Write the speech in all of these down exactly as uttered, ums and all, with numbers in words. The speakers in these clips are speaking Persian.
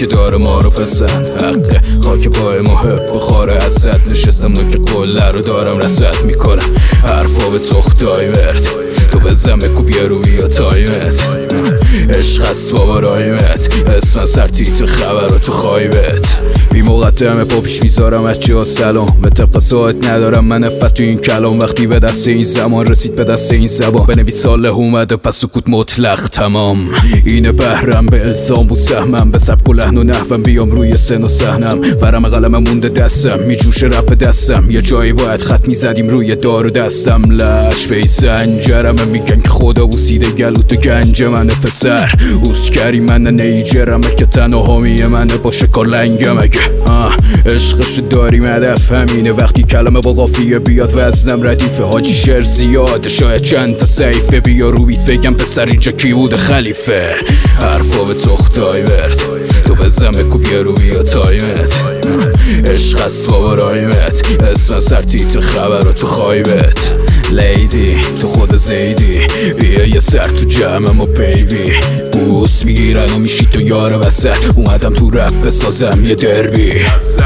که داره ما رو پسند. حقه خاک پای محب بخاره حسد. نشستم نوک قله رو دارم رسد میکنم. حرفا به تختای ورد تو بزن بکوب یه رو بیا تایمت. عشق هست بابا رایمت. اسمم سر تیتر خبر رو تو خایبت. بی مقدمه پا پیش میذارم اچه ها سلام. به طبق ساعت ندارم من افت تو این کلام. وقتی به دست این زمان رسید به دست این زبان بنویس ساله اومده پس سکوت مطلق تمام. اینه بهرم به الزام بود سهمم. به سبک و لحن و نحوم بیام روی سن و صحنم. ورم قلم مونده دستم میجوشه رپ دستم. یه جایی باید خط میزدیم روی دار و دستم. لش به سنجرم میگن که خدا بوسیده گلوت و گنج منه پسر. اوسکری من نیجرمه که تنها حامی منه باشه کار لنگم. اگه عشقش داریم هدف همینه. وقتی کلمه با قافیه بیاد وزنم ردیفه. حاجی شعر زیاده شاید چند تا سیفه. بیا رو بیت بگم پسر اینجا کی بوده خلیفه. حرفا به تختای ورد تو بزن بکوب یه رو بیا تایمت. عشق هست بابا رایمت. اسمم سر تیتر خبر رو تو خایبت. لیدی تو خود زیدی بیا یه سر تو جمعم و بیبی. بوس میگیرن و میشی تو یار وسط. اومدم تو رپ بسازم یه دربی.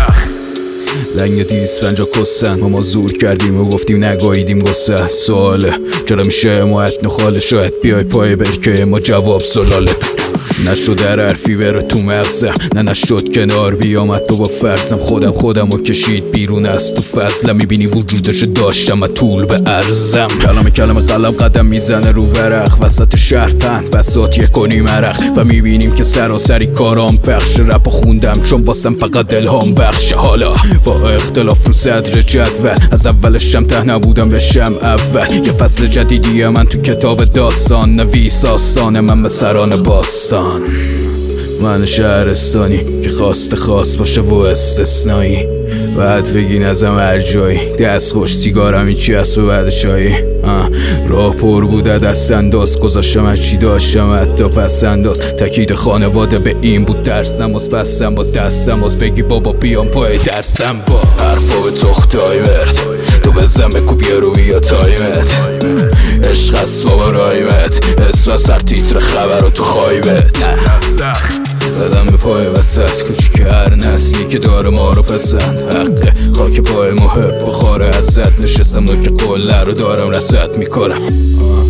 لنگ دیسفنجا کسن ما ما زور کردیم و گفتیم نگاهیدیم گسه. سواله چرا میشه ما اتن خاله. شاید بیای پای برکه ما جواب سلاله. نشد در حرفی بره تو مغزم. نه نشد کنار بیامد تو با فرزم. خودم خودم رو کشید بیرون از تو فضلم. میبینی وجودش داشتم و طول به عرضم. کلام کلام قلم قدم میزنه رو ورق. وسط شهر پهن بسات یک کنیم عرق. و میبینیم که سراسری کارام پخش. رپ خوندم چون واسم فقط دلهام بخش. حالا با اختلاف رو صدر جدول. از اولشم ته نبودم بشم اول. یه فصل جدیدیه من تو کتاب داستان. نویس آستان من به سران باستان. من شهرستانی که خواست خواست باشه و استثنایی. بعد بگین ازم هر جایی دست خوش سیگارم این چی هست و بعد چایی. راه پر بوده دست انداز. گذاشتم از چی داشتم حتی پس انداز. تکید خانواده به این بود درسم باز پسم باز دستم باز. بگی بابا بیام پای درسم با حرفا به تختای ورد تو بزن بکوب یه رو بیا تایمت. عشق هست بابا رایمت. اسمم سر تیتر خبر رو تو خایبت. زدم به پای وسط کوچیک هر نسلی که داره ما رو پسند. حقه خاک پای محب بخاره حسد. نشستم نوک قله رو دارم رسد میکنم.